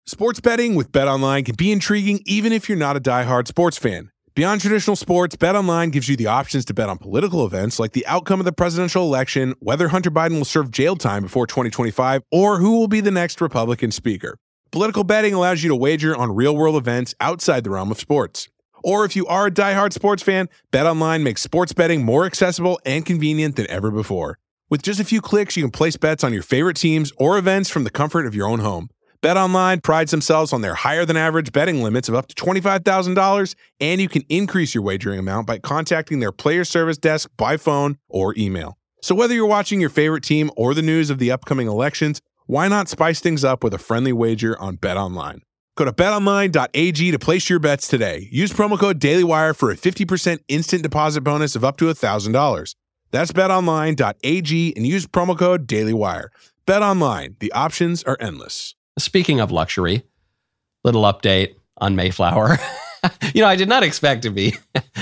Sports betting with BetOnline can be intriguing even if you're not a diehard sports fan. Beyond traditional sports, BetOnline gives you the options to bet on political events like the outcome of the presidential election, whether Hunter Biden will serve jail time before 2025, or who will be the next Republican speaker. Political betting allows you to wager on real-world events outside the realm of sports. Or if you are a diehard sports fan, BetOnline makes sports betting more accessible and convenient than ever before. With just a few clicks, you can place bets on your favorite teams or events from the comfort of your own home. BetOnline prides themselves on their higher-than-average betting limits of up to $25,000, and you can increase your wagering amount by contacting their player service desk by phone or email. So whether you're watching your favorite team or the news of the upcoming elections, why not spice things up with a friendly wager on BetOnline? Go to betonline.ag to place your bets today. Use promo code DailyWire for a 50% instant deposit bonus of up to $1,000. That's betonline.ag and use promo code DailyWire. BetOnline, the options are endless. Speaking of luxury, little update on Mayflower. I did not expect to be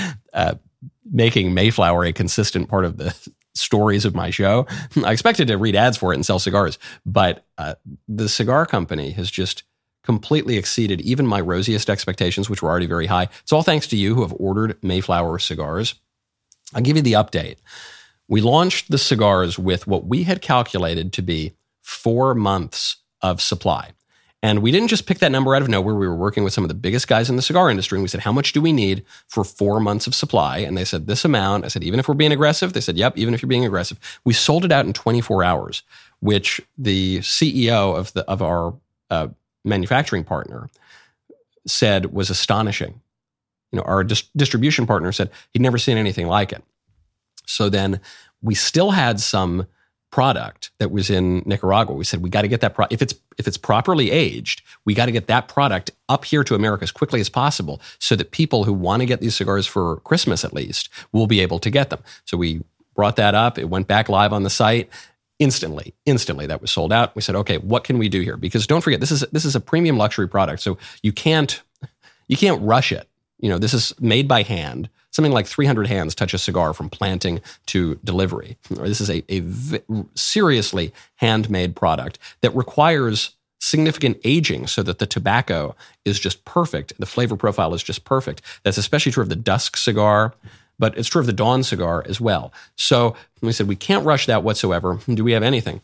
making Mayflower a consistent part of the stories of my show. I expected to read ads for it and sell cigars, but the cigar company has just completely exceeded even my rosiest expectations, which were already very high. It's all thanks to you who have ordered Mayflower cigars. I'll give you the update. We launched the cigars with what we had calculated to be 4 months of supply. And we didn't just pick that number out of nowhere. We were working with some of the biggest guys in the cigar industry. And we said, how much do we need for 4 months of supply? And they said, this amount. I said, even if we're being aggressive? They said, yep, even if you're being aggressive. We sold it out in 24 hours, which the CEO of our manufacturing partner said was astonishing. Our distribution partner said he'd never seen anything like it. So then we still had some product that was in Nicaragua. We said, we got to get that if it's properly aged, we got to get that product up here to America as quickly as possible so that people who want to get these cigars for Christmas at least will be able to get them. So we brought that up. It went back live on the site. Instantly, that was sold out. We said, okay, what can we do here? Because don't forget, this is a premium luxury product, so you can't rush it. This is made by hand. Something like 300 hands touch a cigar from planting to delivery. This is a seriously handmade product that requires significant aging so that the tobacco is just perfect. The flavor profile is just perfect. That's especially true of the Dusk cigar, but it's true of the Dawn cigar as well. So we said, we can't rush that whatsoever. Do we have anything?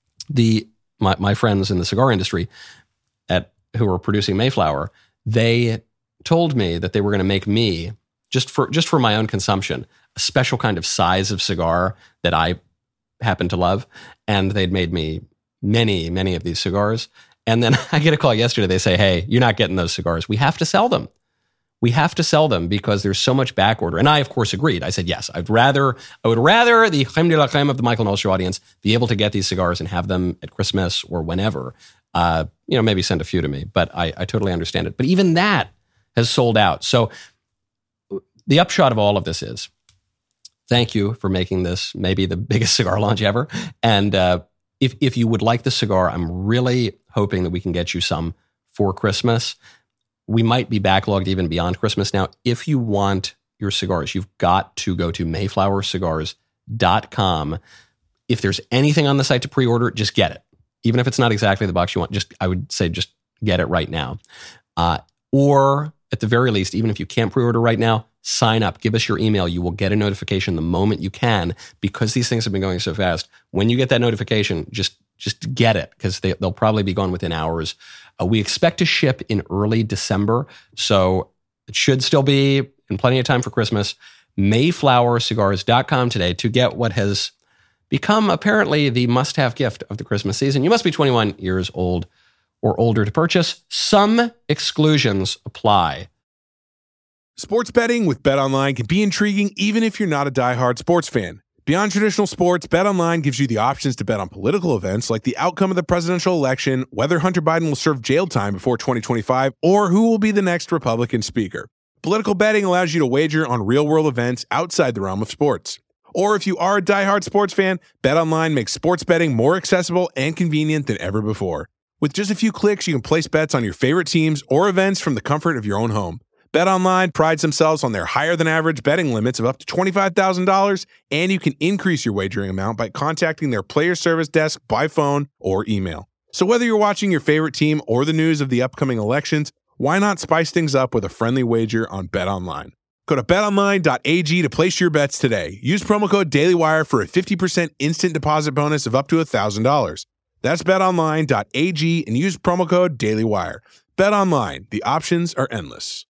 My friends in the cigar industry who were producing Mayflower, they told me that they were going to make me, just for my own consumption, a special kind of size of cigar that I happen to love. And they'd made me many, many of these cigars. And then I get a call yesterday. They say, hey, you're not getting those cigars. We have to sell them. We have to sell them because there's so much back order. And I, of course, agreed. I said, yes, I would rather the crème de la crème of the Michael Knowles Show audience be able to get these cigars and have them at Christmas or whenever. Maybe send a few to me. But I totally understand it. But even that has sold out. So the upshot of all of this is, thank you for making this maybe the biggest cigar launch ever. And if you would like the cigar, I'm really hoping that we can get you some for Christmas. We might be backlogged even beyond Christmas now. If you want your cigars, you've got to go to mayflowercigars.com. If there's anything on the site to pre-order, just get it. Even if it's not exactly the box you want, I would say just get it right now. Or at the very least, even if you can't pre-order right now, sign up, give us your email. You will get a notification the moment you can, because these things have been going so fast. When you get that notification, just get it, because they'll probably be gone within hours. We expect to ship in early December, so it should still be in plenty of time for Christmas. Mayflowercigars.com today to get what has become apparently the must-have gift of the Christmas season. You must be 21 years old or older to purchase. Some exclusions apply. Sports betting with BetOnline can be intriguing even if you're not a diehard sports fan. Beyond traditional sports, BetOnline gives you the options to bet on political events like the outcome of the presidential election, whether Hunter Biden will serve jail time before 2025, or who will be the next Republican speaker. Political betting allows you to wager on real-world events outside the realm of sports. Or if you are a diehard sports fan, BetOnline makes sports betting more accessible and convenient than ever before. With just a few clicks, you can place bets on your favorite teams or events from the comfort of your own home. BetOnline prides themselves on their higher-than-average betting limits of up to $25,000, and you can increase your wagering amount by contacting their player service desk by phone or email. So whether you're watching your favorite team or the news of the upcoming elections, why not spice things up with a friendly wager on BetOnline? Go to betonline.ag to place your bets today. Use promo code DailyWire for a 50% instant deposit bonus of up to $1,000. That's betonline.ag and use promo code DailyWire. BetOnline, the options are endless.